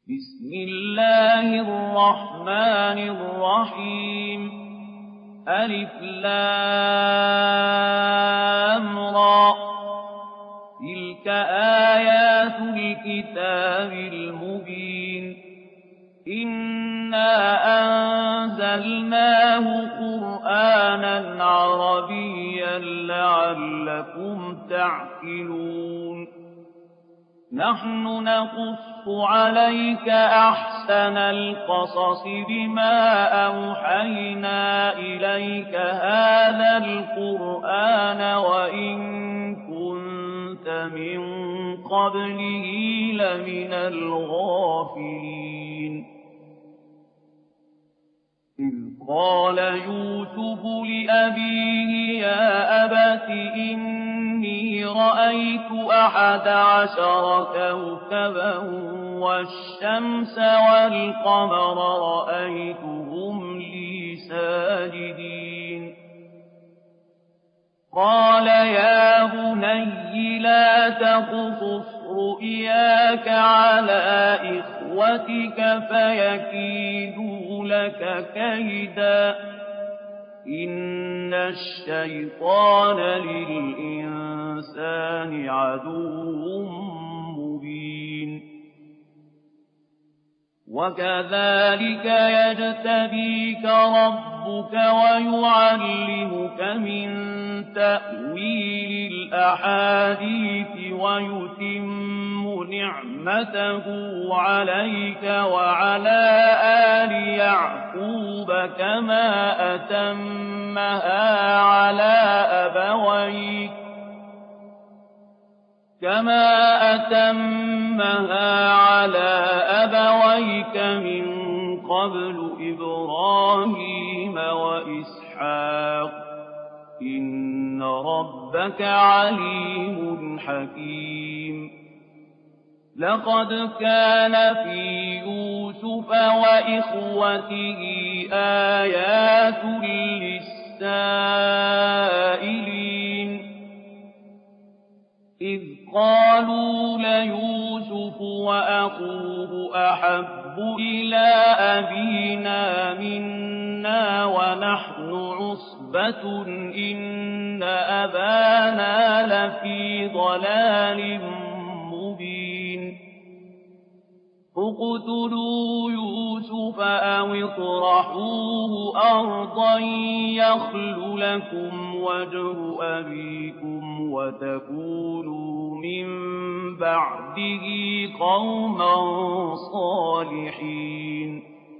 بسم الله الرحمن الرحيم ألف لام را تلك آيات الكتاب المبين إنا أنزلناه قرآنا عربيا لعلكم تعقلون نحن نقص عليك أحسن القصص بما أوحينا إليك هذا القرآن وإن كنت من قبله لمن الغافلين إذ قال يوسف لأبيه يا أبت إني رأيت 11 كوكبا والشمس والقمر رأيتهم لي ساجدين قال يا بني لا تقصص رؤياك على إخوتك فيكيدوا لك كيدا إن الشيطان للإنسان عدو مبين وكذلك يجتبيك ربك ويعلمك من تأويل الأحاديث ويتم نعمته عليك وعلى آل يعقوب كما أتمها على أبويك من قبل إبراهيم وإسحاق إن ربك عليم حكيم لقد كان في يوسف وإخوته آيات للسائلين إذ قالوا ليوسف وأخوه أحب إلى أبينا منا ونحن عصبة إن أبانا لفي ضلال مبين اقتلوا يوسف أو اطرحوه أرضا يخل لكم وجه أبيكم وتكونوا من بعده قوما صالحين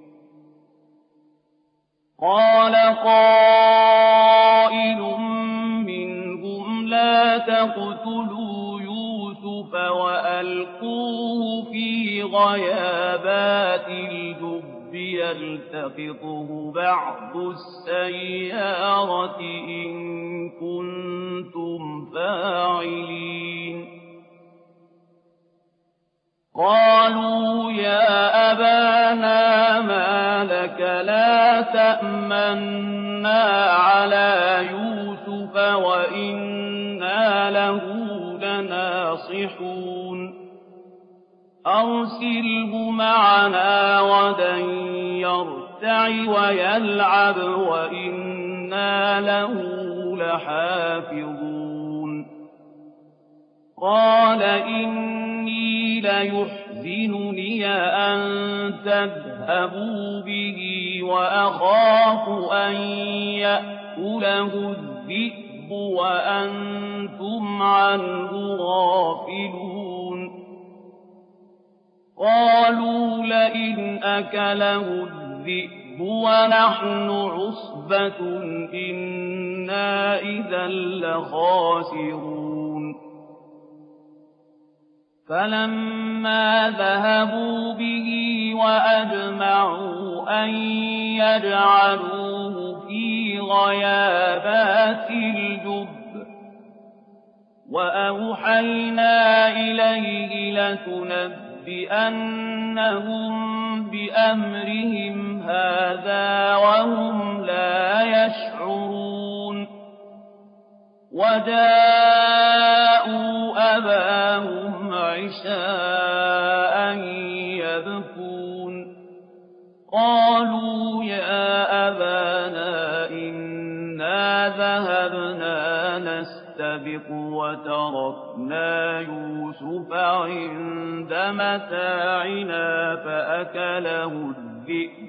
قال قائل منهم لا تقتلوا يوسف وألقوه في غيابات الجب يلتقطه بعض السيارة إن كنتم فاعلين قالوا يا أبانا ما لك لا تأمنا على يوسف وإنا له لناصحون أرسله معنا غدا يرتع ويلعب وإنا له لحافظون قال إني ليحزنني أن تذهبوا به وأخاف أن يأكله الذئب وأنتم عنه غافلون قالوا لئن أكله الذئب ونحن عصبة إنا إذا لخاسرون فلما ذهبوا به وأجمعوا أن يجعلوه في غيابات الجب وأوحينا إليه لتنبئنهم بأمرهم هذا وهم لا يشعرون وجاءوا أباهم عشاء يبكون قالوا يا أبانا إنا ذهبنا نستبق وتركنا يوسف عند متاعنا فأكله الذئب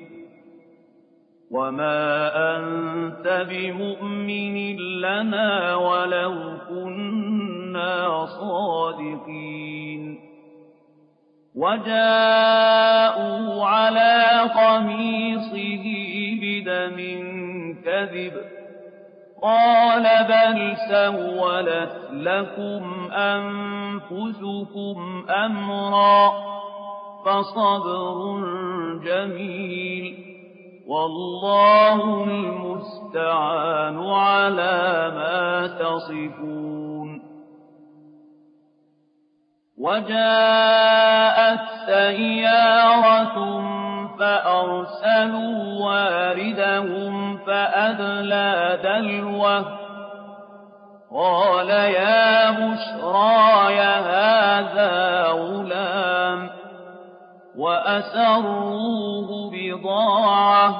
وما أنت بمؤمن لنا ولو كنا صادقين وجاءوا على قميصه بدم كذب قال بل سولت لكم أنفسكم أمرا فصبر جميل والله المستعان على ما تصفون وجاءت سيارة فأرسلوا واردهم فأدلى دلوه قال يا بشرى هذا غلام وأسروه بضاعة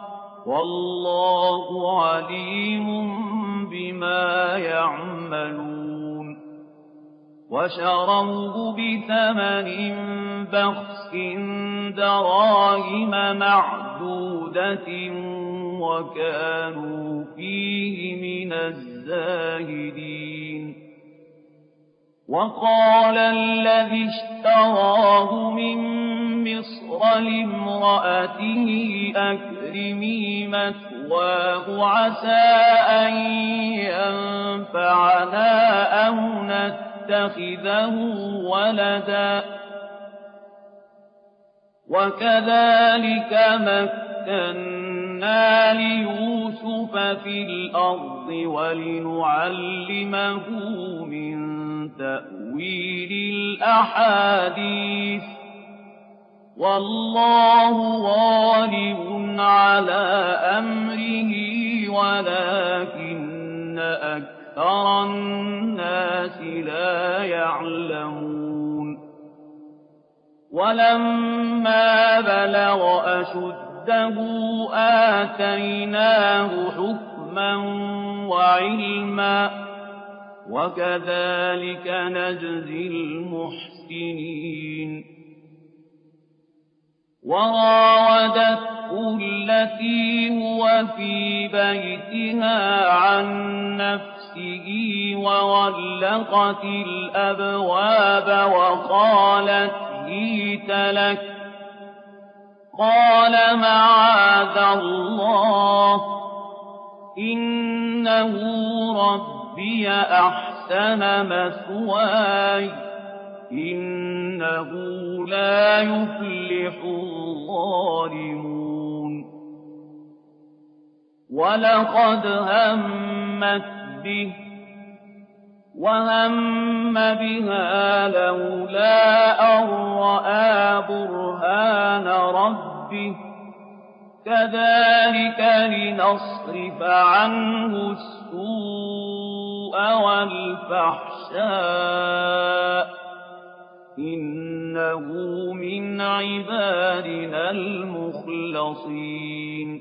والله عليم بما يعملون وشروه بثمن بخس دراهم معدودة وكانوا فيه من الزاهدين وقال الذي اشتراه من مصر لامرأته أكرمي مثواه عسى أن ينفعنا أو نتخذه ولدا وكذلك مكنا ليوسف في الأرض ولنعلمه من تأويل الأحاديث والله غالب على أمره ولكن أكثر الناس لا يعلمون ولما بلغ أشده آتيناه حكما وعلما وكذلك نجزي المحسنين وراودته التي هو في بيتها عن نفسه وغلقت الأبواب وقالت هيت لك قال معاذ الله إنه ربي أحسن مثواي إنه لا يفلح الظالمون ولقد همت به وهم بها لولا أن رأى برهان ربه كذلك لنصرف عنه السوء والفحشاء إنه من عبادنا المخلصين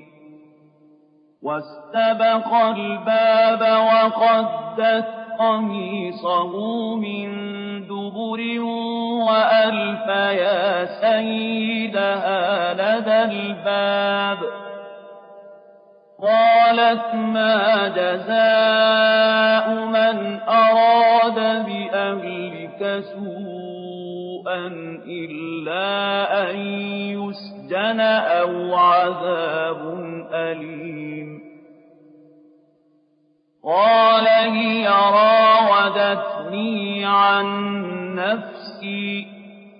واستبق الباب وقدت قميصه من دبر وألف يا سيدها لدى الباب قالت ما جزاء من أراد بأهلك سوءا إلا أن يسجن أو عذاب أليم قال هي راودتني عن نفسي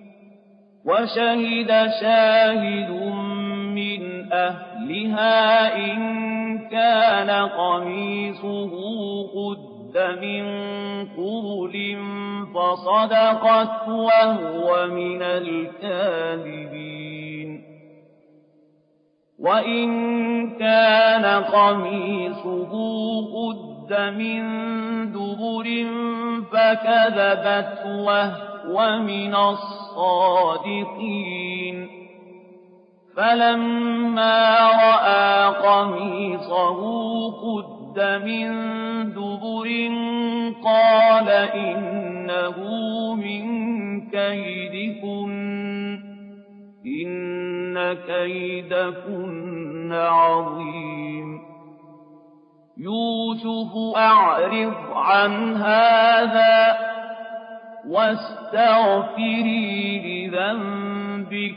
وشهد شاهد من أهلها إن كان قميصه قد من قبل فصدقت وهو من الكاذبين وإن كان قميصه قد من دبر فكذبت وهو ومن الصادقين فلما رأى قميصه قد من دبر قال إنه من كيدكن إن كيدكن عظيم يوسف أعرض عن هذا واستغفري لذنبك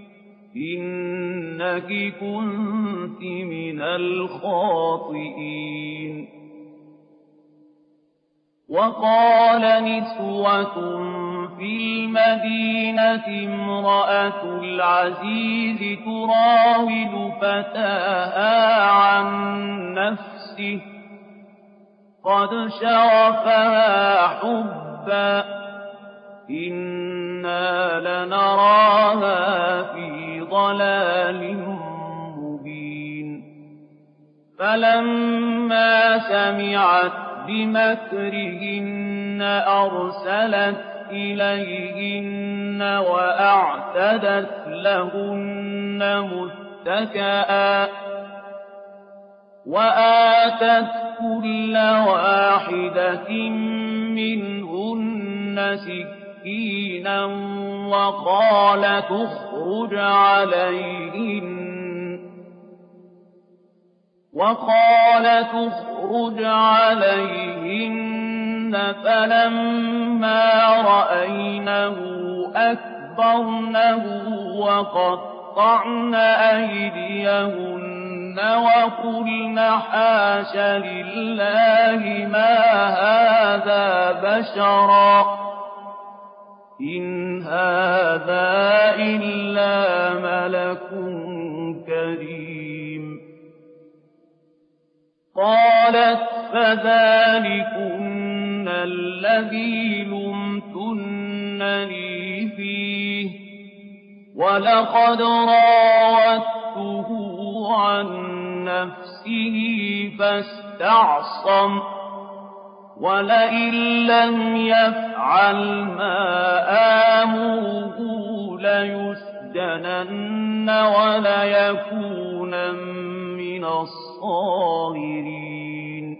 إنك كنت من الخاطئين وقال نسوة في المدينة امرأة العزيز تراود فتاها عن نفسه قد شغفها حبا إنا لنراها في ضلال مبين فلما سمعت بمكرهن أرسلت إليهن وأعتدت لهن متكئا وآتت كل واحدة منهن سكينا وقال تخرج عليهن فلما رأينه أكبرنه وقطعن أيديهن وقلن حاش لله ما هذا بشرا إن هذا إلا ملك كريم قالت فذلكن الذي لمتنني فيه ولقد راودته عن نفسه فاستعصم ولئن لم يفعل ما آمره ليسجنن وليكونن من الصاغرين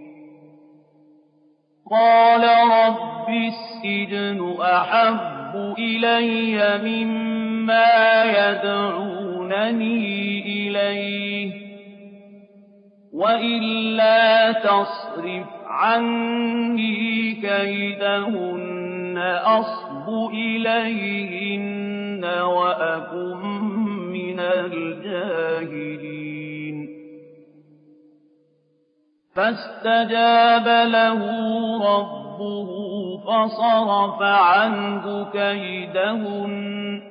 قال رب السجن أحب إلي مما يدعونني إليه وإلا تصرف عني كيدهن أصب إليهن وأكن من الجاهلين فاستجاب له ربه فصرف عنه كيدهن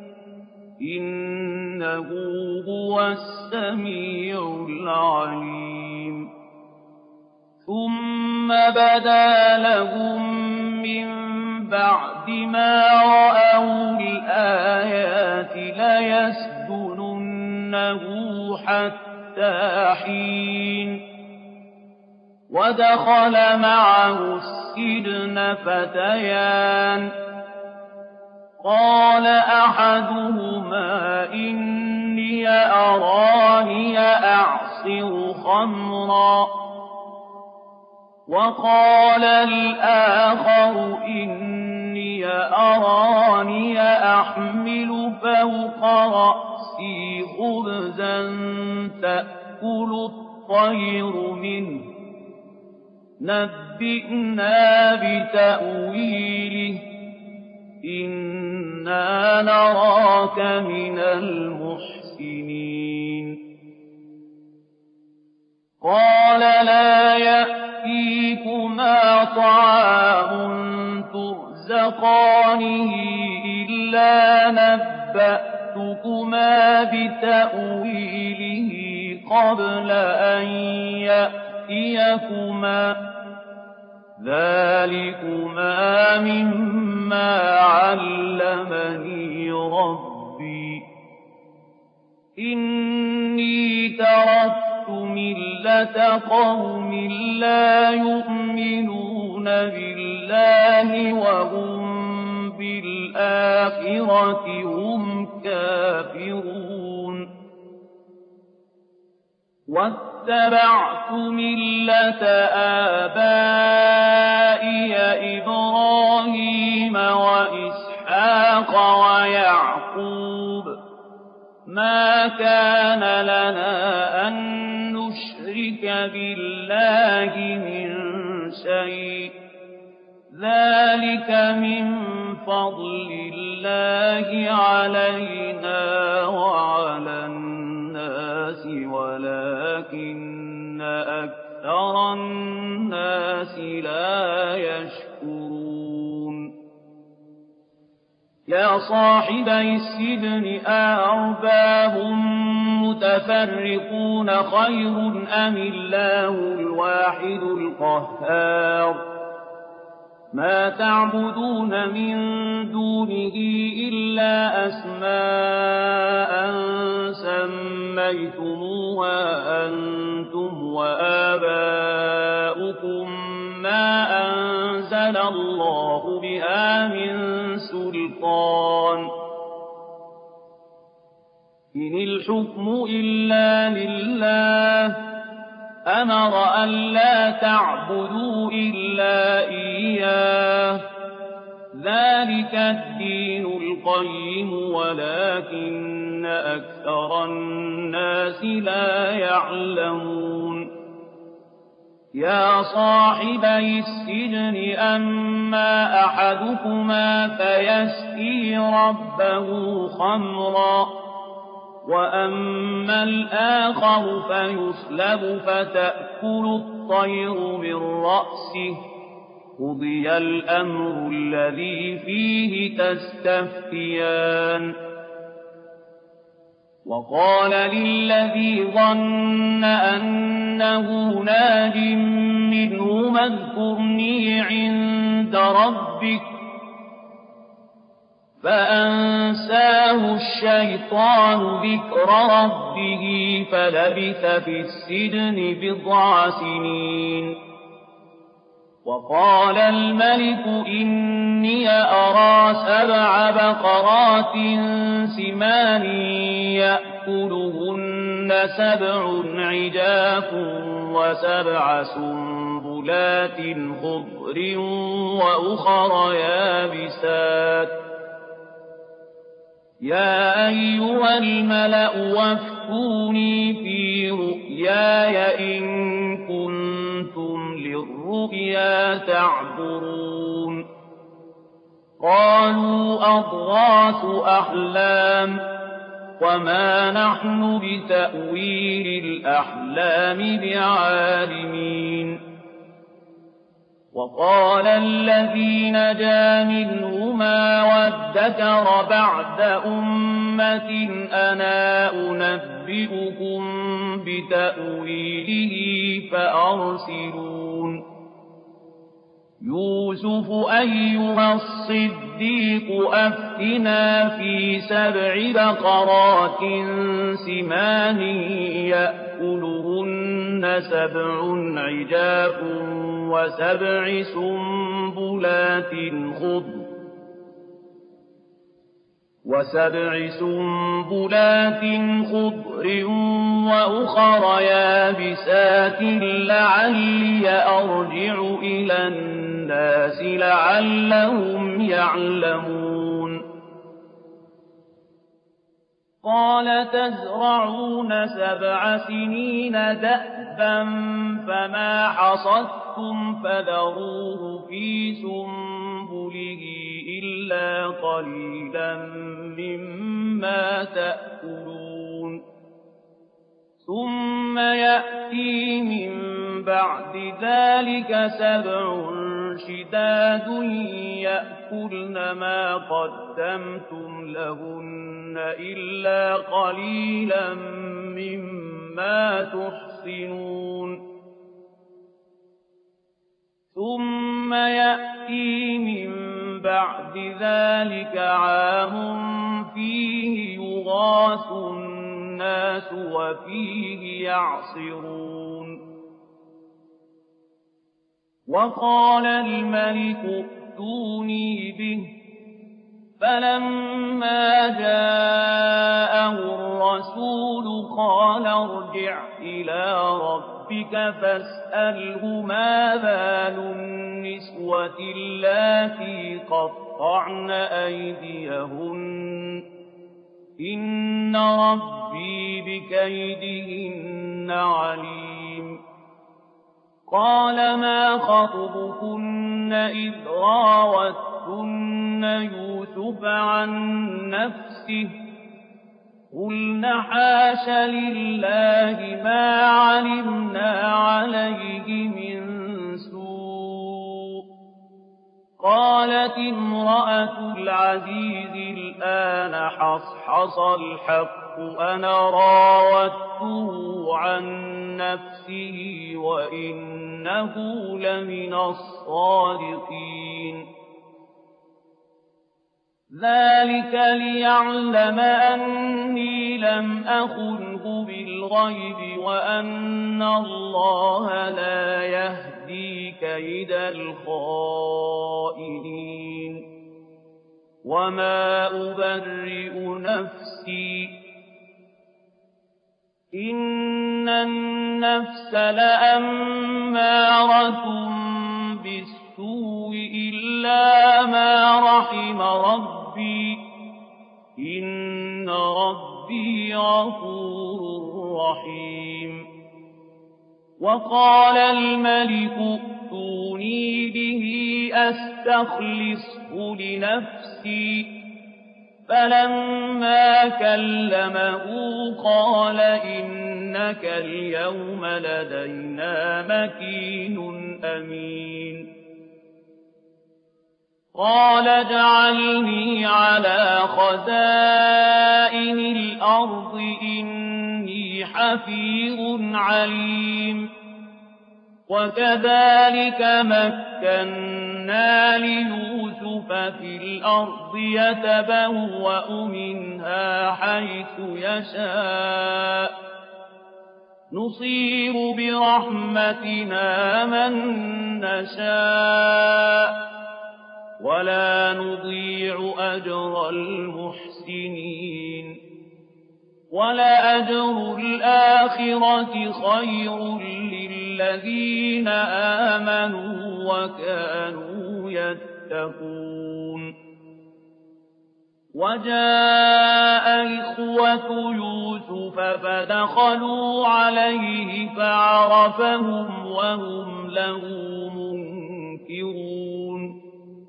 إنه هو السميع العليم ثم بدا لهم من بعد ما رأوا الآيات ليسجننه حتى حين ودخل معه السجن فتيان قال أحدهما إني أراني أعصر خمرا وقال الآخر إني أراني أحمل فوق رأسي خبزا تأكل الطير منه نبئنا بتأويله إنا نراك من المحسنين قال لا يأتيكما طعام ترزقانه إلا نبأتكما بتأويله قبل أن يأتيكما ذلكما مما علمني ربي إني تركت ملة قوم لا يؤمنون بالله وهم بالآخرة وَبِالْآخِرَةِ هُمْ كَافِرُونَ وَاتَّبَعْتُ مِلَّةَ آبَائِيَ إِبْرَاهِيمَ وَإِسْحَاقَ وَيَعْقُوبَ ۚ مَا كَانَ لَنَا أَن نُّشْرِكَ بِاللَّهِ مِن شَيْءٍ ۚ ذَٰلِكَ مِن فَضْلِ اللَّهِ عَلَيْنَا وَعَلَى النَّاسِ وَلَٰكِنَّ أَكْثَرَ النَّاسِ لَا يَشْكُرُونَ يَا صَاحِبَيِ السِّجْنِ أَأَرْبَابٌ مُّتَفَرِّقُونَ خَيْرٌ أَمِ اللَّهُ الْوَاحِدُ الْقَهَّارُ مَا تَعْبُدُونَ مِن دُونِهِ إِلَّا أَسْمَاءً سَمَّيْتُمُوهَا أَنتُمْ وَآبَاؤُكُم مَّا أَنزَلَ اللَّهُ بِهَا مِن سُلْطَانٍ ۚ إِنِ الْحُكْمُ إِلَّا لِلَّهِ أَمَرَ أَلَّا تَعْبُدُوا إِلَّا إِيَّاهُ ۚ ذَٰلِكَ الدِّينُ الْقَيِّمُ وَلَٰكِنَّ أَكْثَرَ النَّاسِ لَا يَعْلَمُونَ يَا صَاحِبَيِ السِّجْنِ أَمَّا أَحَدُكُمَا فَيَسْقِي رَبَّهُ خَمْرًا وَأَمَّا الْآخَرُ فَيُصْلَبُ فَتَأْكُلُ الطَّيْرُ مِن رَّأْسِهِ ۚ قُضِيَ الْأَمْرُ الَّذِي فِيهِ تَسْتَفْتِيَانِ وَقَالَ لِلَّذِي ظَنَّ أَنَّهُ نَاجٍ مِّنْهُمَا اذْكُرْنِي عِندَ رَبِّكَ فَأَنسَاهُ الشَّيْطَانُ ذِكْرَ رَبِّهِ فَلَبِثَ فِي السِّجْنِ بِضْعَ سِنِينَ وَقَالَ الْمَلِكُ إِنِّي أَرَىٰ 7 بَقَرَاتٍ سِمَانٍ يَأْكُلُهُنَّ 7 عِجَافٌ و7 سُنبُلَاتٍ خُضْرٍ وَأُخَرَ يَابِسَاتٍ ۖ يَا أَيُّهَا الْمَلَأُ وَافْتُونِي فِي رُؤْيَايَ إِن كُنتُمْ لِلرُّؤْيَا تَعْبُرُونَ قَالُوا أَضْغَاثُ أَحْلَامٍ وَمَا نَحْنُ بِتَأْوِيلِ الْأَحْلَامِ بِعَالِمِينَ وَقَالَ الَّذِي نَجَا مِنْهُمَا وَادَّكَرَ بَعْدَ أُمَّةٍ أَنَا أُنَبِّئُكُم بِتَأْوِيلِهِ فَأَرْسِلُونِ يُوسُفُ أَيُّهَا الصِّدِّيقُ أَفْتِنَا في 7 بَقَرَاتٍ سِمَانٍ يَأْكُلُهُنَّ 7 عِجَافٌ و7 سُنبُلَاتٍ خُضْرٍ وَأُخَرَ يَابِسَاتٍ لَّعَلِّي أَرْجِعُ إِلَى النَّاسِ لَعَلَّهُمْ يَعْلَمُونَ قَالَ تَزْرَعُونَ 7 سِنِينَ دَأْبًا فَمَا حَصَدتُّمْ فَذَرُوهُ فِي سُنبُلِهِ إِلَّا قَلِيلًا مِّمَّا تَأْكُلُونَ ثُمَّ يَأْتِي مِن بَعْدِ ذَٰلِكَ 7 شِدَادٌ يَأْكُلْنَ مَا قَدَّمْتُمْ لَهُنَّ إِلَّا قَلِيلًا مِّمَّا تُحْصِنُونَ ثُمَّ يَأْتِي مِن بَعْدِ ذَٰلِكَ عَامٌ فِيهِ يُغَاثُ النَّاسُ وَفِيهِ يَعْصِرُونَ وَقَالَ الْمَلِكُ ائْتُونِي بِهِ فلما جاءه الرسول قال ارجع إلى ربك فاسأله ما بال النسوة اللاتي قطعن أيديهن إن ربي بكيدهن عليم. قال ما خطبكن إذ راوتن يوسف عن نفسه قلن حاش لله ما علمنا عليه من سوء. قالت امرأة العزيز الآن حصحص الحق أنا راودته عن نفسه وإنه لمن الصادقين. ذلك ليعلم أني لم أخنه بالغيب وأن الله لا يهدي كيد الخائنين. وما أبرئ نفسي إن النفس لأمارة بالسوء إلا ما رحم ربي إن ربي غفور رحيم. وقال الملك ائتوني به أستخلصه لنفسي فلما كلمه قال إنك اليوم لدينا مكين أمين. قال اجعلني على خزائن الأرض إني حفيظ عليم. وكذلك مكنا ليوسف في الأرض يتبوأ منها حيث يشاء نصيب برحمتنا من نشاء ولا نضيع أجر المحسنين. ولأجر الآخرة خير للذين آمنوا وكانوا يتقون. وجاء إخوة يوسف فدخلوا عليه فعرفهم وهم له منكرون.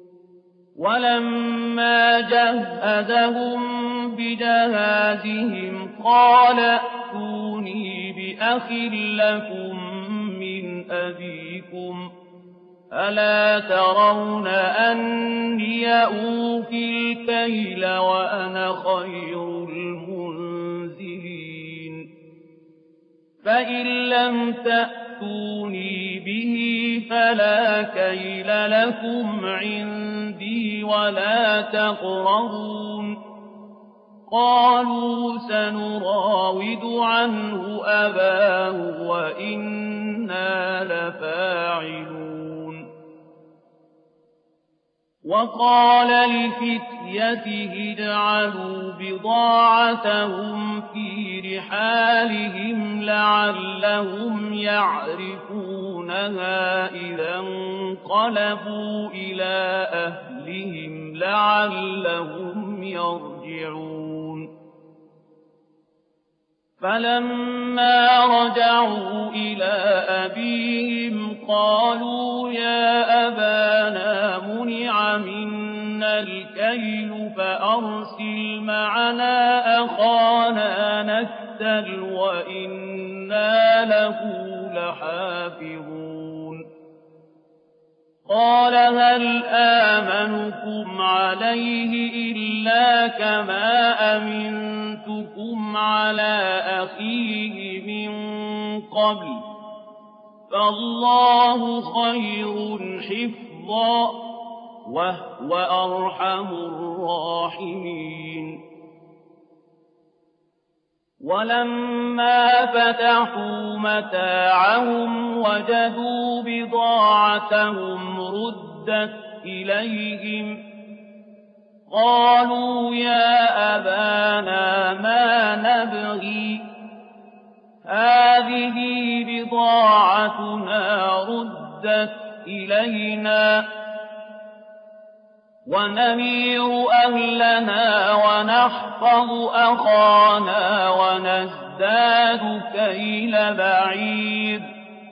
ولما جهزهم بجهازهم قال ائتوني بأخ لكم من أبيكم ألا ترون أني أوفي الكيل وأنا خير المنزلين. فإن لم تأتوني به فلا كيل لكم عندي ولا تقربون. قالوا سنراود عنه أباه وإنا لفاعلون. وقال لفتيته اجعلوا بضاعتهم في رحالهم لعلهم يعرفونها إذا انقلبوا إلى أهلهم لعلهم يرجعون. فلما رجعوا إلى أبيهم قالوا يا أبانا منع منا الكيل فأرسل معنا أخانا نكتل وإنا له لحافظون. قال هل آمنكم عليه إلا كما أمنتكم على أخيه من قبل فالله خير حفظا وهو أرحم الراحمين. ولما فتحوا متاعهم وجدوا بضاعتهم ردت إليهم قالوا يا أبانا ما نبغي هذه بضاعتنا ردت إلينا ونمير أهلنا ونحفظ أخانا ونزداد كيل بعير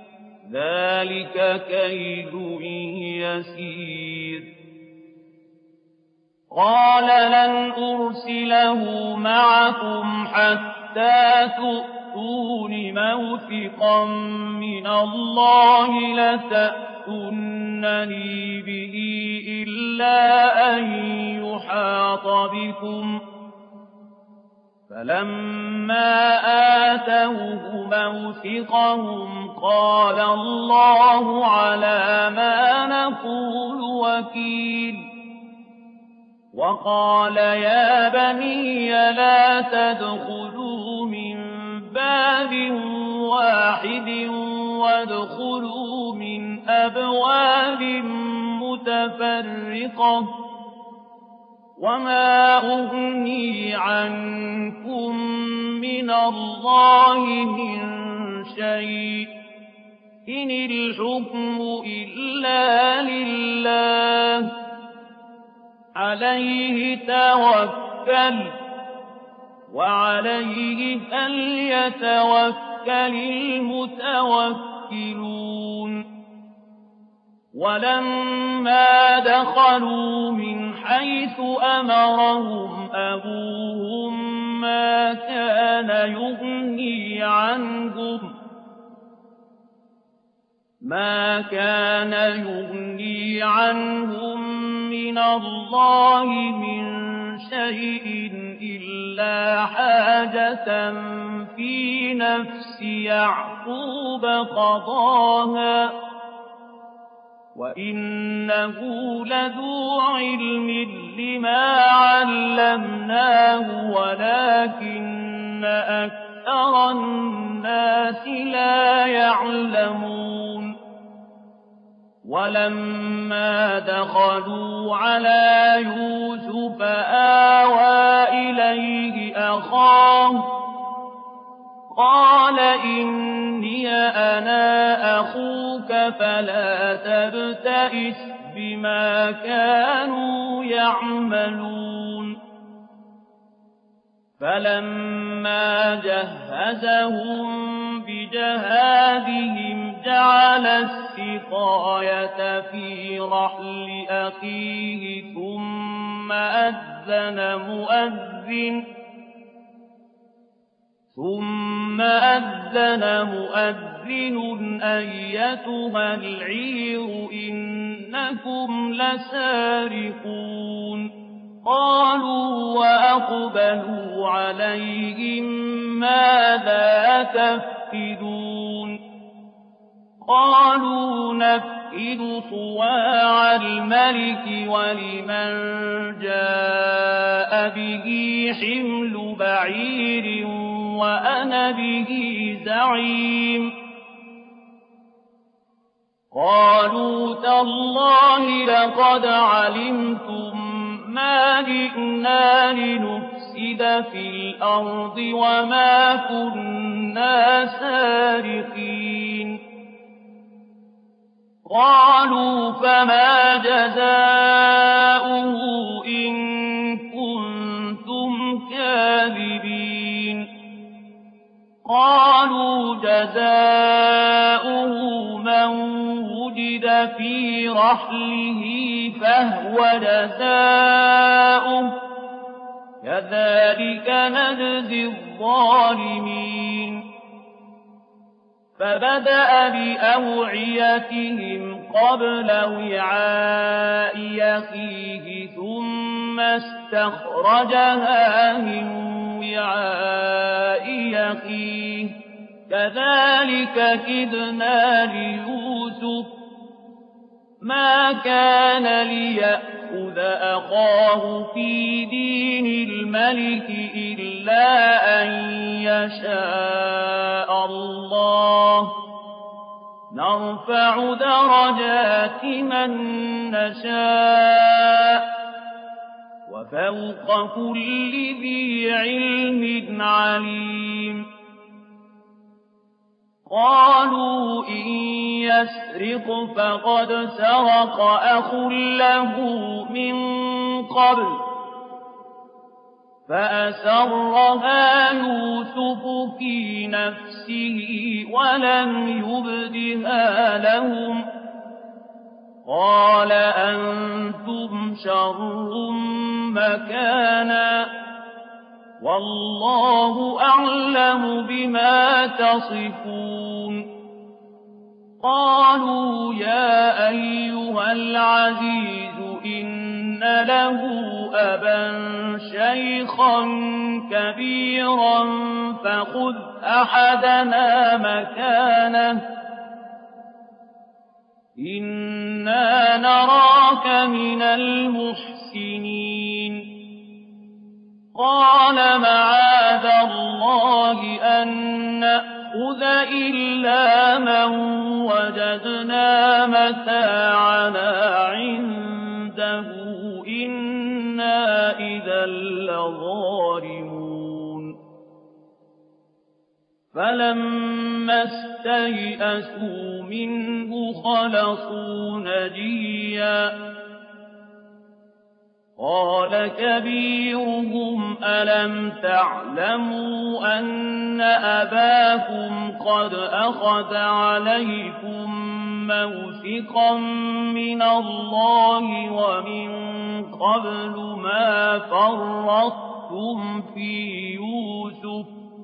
ذلك كيل يسير قال لن أرسله معكم حتى تؤتون موثقا من الله لتأتونني به إلا أن يحاط بكم فلما آتوه موثقهم قال الله على ما نقول وكيل وقال يا بني لا تدخلوا من باب واحد وادخلوا من أبواب متفرقة وما أغني عنكم من الله من شيء إن الحكم إلا لله عليه توكل وعليه فليتوكل المتوكلون ولما دخلوا من حيث أمرهم أبوهم ما كان يغني عنهم من الله من شيء إلا حاجة في نفس يعقوب قضاها وإنه لذو علم لما علمناه ولكن أكثر الناس لا يعلمون ولما دخلوا على يوسف آوى إليه أخاه قال إني أنا أخوك فلا تبتئس بما كانوا يعملون فلما جهزهم بجهادهم جعل السقاية في رحل أخيه ثم أذن مؤذن أيتها العير إنكم لسارقون قالوا وأقبلوا عليهم ماذا تفقدون قالوا نفقد صواع الملك ولمن جاء به حمل بعير وأنا به زعيم قالوا تالله لقد علمتم ما جئنا لنفسد في الأرض وما كنا سارقين قالوا فما جزاؤه إن كنتم كاذبين قالوا جزاؤه من وجد في رحله فهو جزاؤه كذلك نجزي الظالمين فبدأ بأوعيتهم قبل وعاء أخيه ثم استخرجها من وعاء أخيه كذلك كدنا ليوسف ما كان ليأخذ أخاه في دين الملك إلا أن يشاء الله نرفع درجات من نشاء وفوق كل ذي علم عليم قالوا إن يسرق فقد سرق أخ له من قبل فأسرها يوسف في نفسه ولم يبدها لهم قال أنتم شر مكانا والله أعلم بما تصفون قالوا يا أيها العزيز إن له أبا شيخا كبيرا فخذ أحدنا مكانه إنا نراك من المحسنين قال معاذ الله أن نأخذ إلا من وجدنا متاعنا عنده إنا إذا لظالمون فلما استيئسوا منه خلصوا نجيا قال كبيرهم ألم تعلموا أن أباكم قد أخذ عليكم موثقا من الله ومن قبل ما فرطتم في يوسف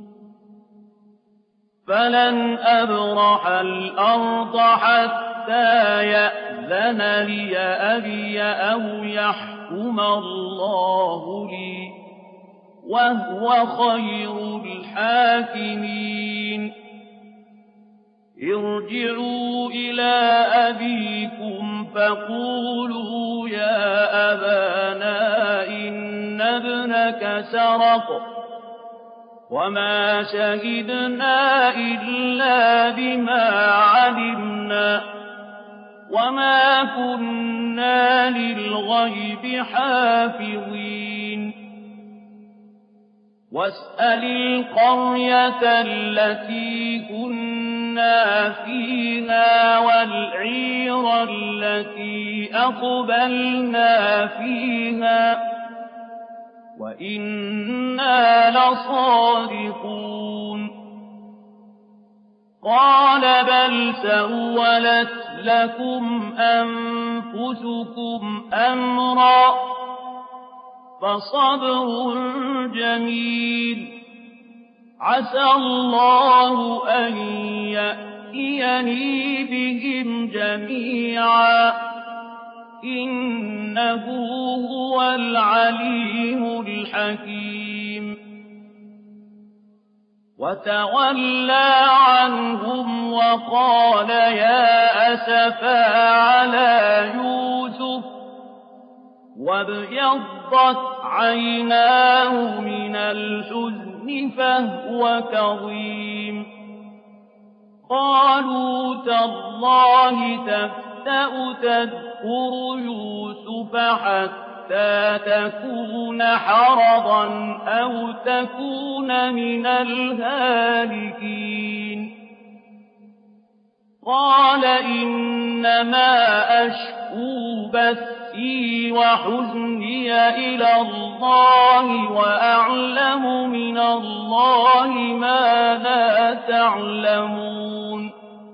فلن أبرح الأرض حتى يأذن لي أبي أو يحكم الله لي وهو خير الحاكمين ارجعوا إلى أبيكم فقولوا يا أبانا إن ابنك سرق وما شهدنا إلا بما علمنا وما كنا للغيب حافظين واسأل القرية التي كنا فيها والعير التي أقبلنا فيها وإنا لصادقون قال بل سولت لكم أنفسكم أمرا فصبر جميل عسى الله أن يأتيني بهم جميعا إنه هو العليم الحكيم وتولى عنهم وقال يا أسفا على يوسف وابيضت عيناه من الحزن فهو كظيم قالوا تالله تفتأ تذكر يوسف حتى تكون حرضا أو تكون من الهالكين قال إنما أشكو بثي وحزني إلى الله وأعلم من الله ما لا تعلمون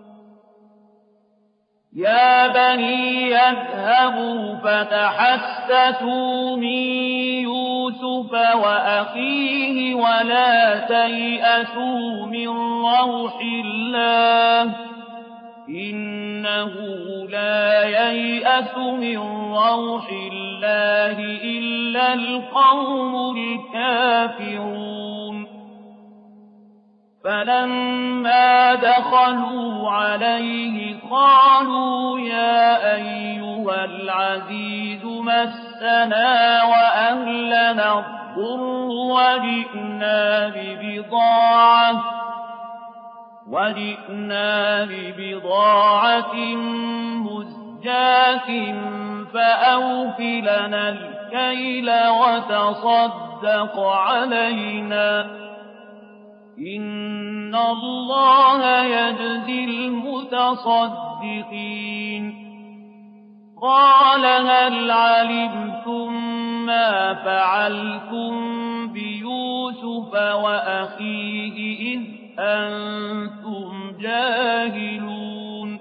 يا بني اذهبوا فتحسسوا من يوسف وأخيه ولا تيأسوا من روح الله إنه لا ييأس من روح الله إلا القوم الكافرون فلما دخلوا عليه قالوا يا أيها العزيز مسنا وأهلنا الضر وجئنا ببضاعة مزجاة فأوف لنا الكيل وتصدق علينا إن الله يجزي المتصدقين قال هل علمتم ما فعلتم بيوسف وأخيه إذ أنتم جاهلون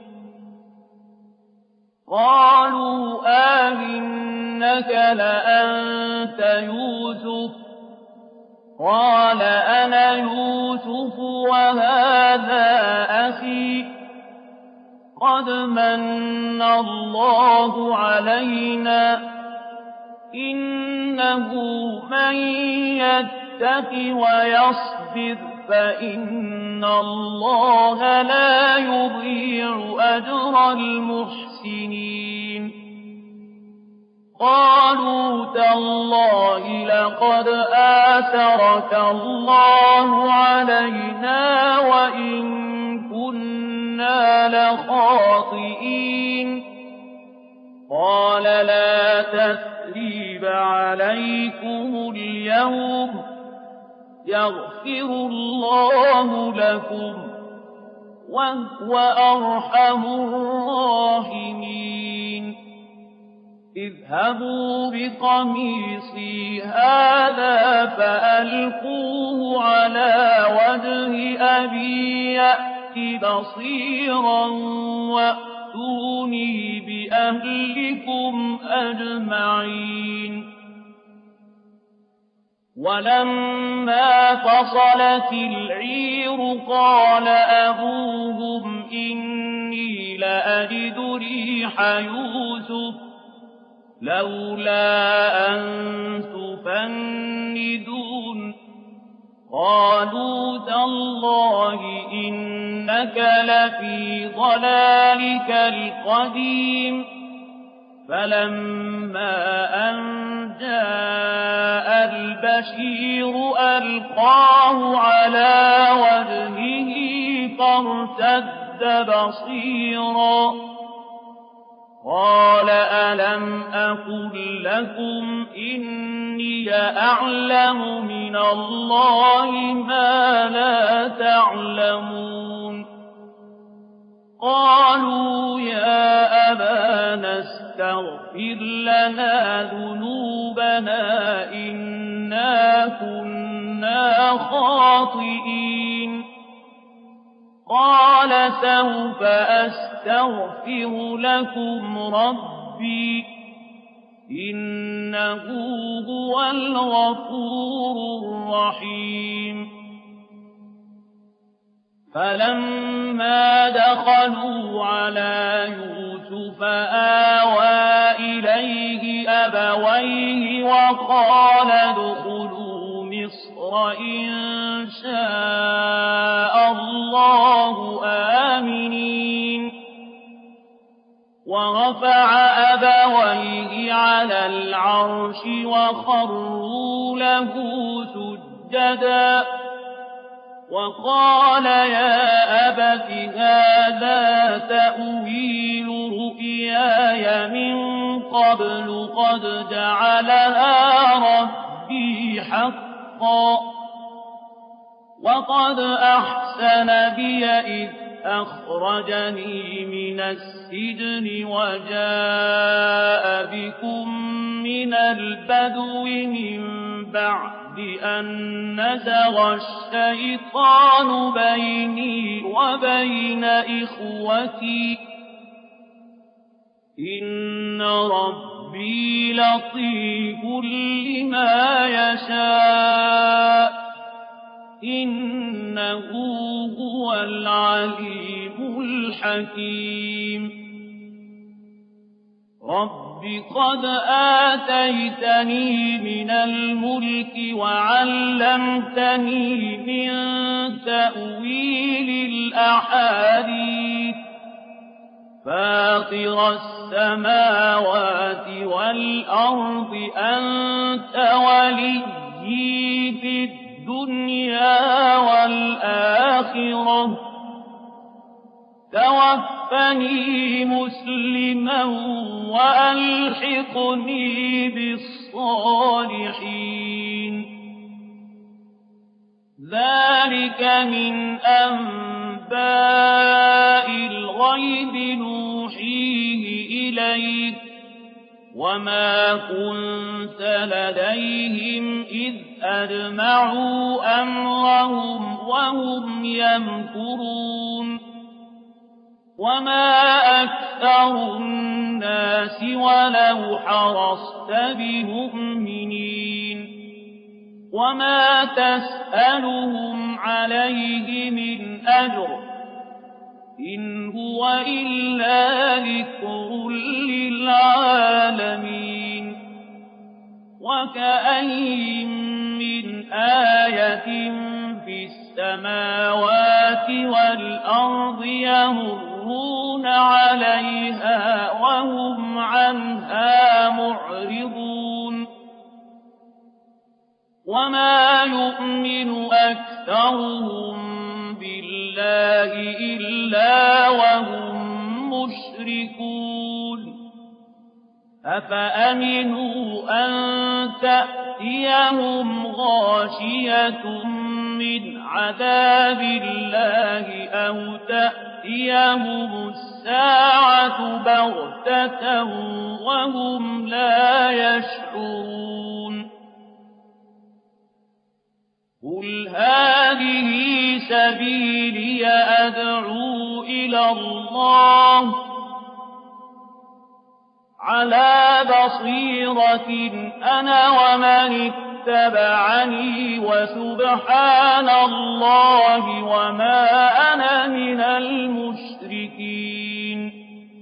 قالوا آئنك لأنت يوسف قال أنا يوسف وهذا أخي قد من الله علينا إنه من يتق ويصبر فإن الله لا يضيع أجر المحسنين قالوا تالله لقد آثرك الله علينا وإن كنا لخاطئين قال لا تثريب عليكم اليوم يغفر الله لكم وهو أرحم الراحمين اذهبوا بقميصي هذا فألقوه على وجه أبي يأت بصيرا وأتوني بأهلكم أجمعين ولما فصلت العير قال أبوهم إني لأجد ريح يوسف لولا أن تفندون قالوا تالله إنك لفي ضلالك القديم فلما أن جاء البشير ألقاه على وجهه فارتد بصيرا قال ألم أقل لكم إني أعلم من الله ما لا تعلمون قالوا يا أبانا استغفر لنا ذنوبنا إنا كنا خاطئين قال سوف أستغفر لكم ربي إنه هو الغفور الرحيم فلما دخلوا على يوسف آوى إليه أبويه وقال ادخلوا مصر إن شاء الله آمنين ورفع أبويه على العرش وخروا له سجدا وقال يا أبت هذا تأويل رؤياي من قبل قد جعلها ربي حقا وقد أحسن بي إذ أخرجني من السجن وجاء بكم من البدو من بعد أن نزغ الشيطان بيني وبين إخوتي إن ربي لطيف لما يشاء إنه هو العليم الحكيم رب قد آتيتني من الملك وعلمتني من تأويل الأحاديث فاطر السماوات والأرض أنت وليي في الدنيا والآخرة توفني مسلما وألحقني بالصالحين الصالحين ذلك من أنباء الغيب نوحيه إليك وما كنت لديهم إذ أجمعوا أمرهم وهم يمكرون وما أكثر الناس ولو حرصت بمؤمنين وما تسألهم عليه من أجر إن هو إلا ذكر للعالمين وكأين من آية في السماوات والأرض يمرون عليها وهم عنها معرضون وما يؤمن أكثرهم بالله إلا وهم مشركون أفأمنوا أن تأتيهم غاشية من عذاب الله أو تأتيهم الساعة بغتة وهم لا يشعرون قل هذه سبيلي أدعو إلى الله على بصيرة أنا ومن اتبعني وسبحان الله وما أنا من المشركين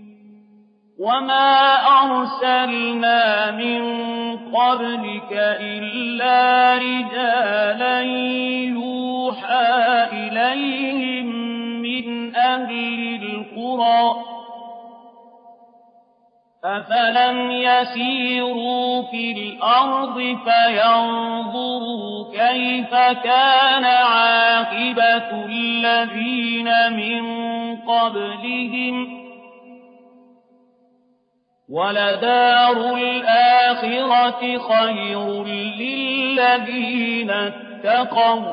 وما أرسلنا من قبلك إلا رجالا يوحى إليهم من أهل القرى أفلم يسيروا في الأرض فينظروا كيف كان عاقبة الذين من قبلهم ولدار الآخرة خير للذين اتقوا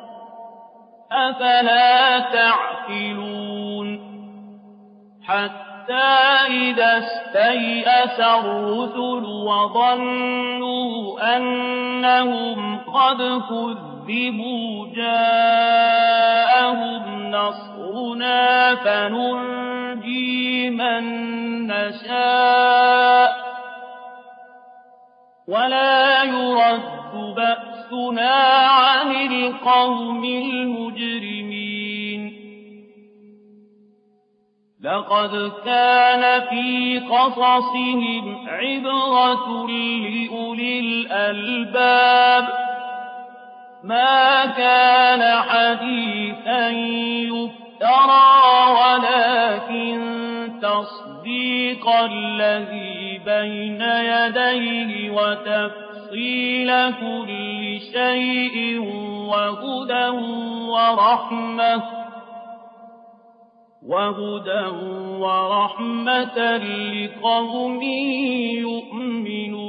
أفلا تعقلون حتى إذا استيأس الرسل وظنوا أنهم قد كذبوا جاءهم نصرنا فننجي من نشاء ولا يرد بأسنا عن القوم المجرمين لقد كان في قصصهم عبرة لأولي الألباب ما كان حديثا يفترى ولكن تصديق الذي بين يديه وتفصيل كل شيء وهدى ورحمة لقوم يؤمنون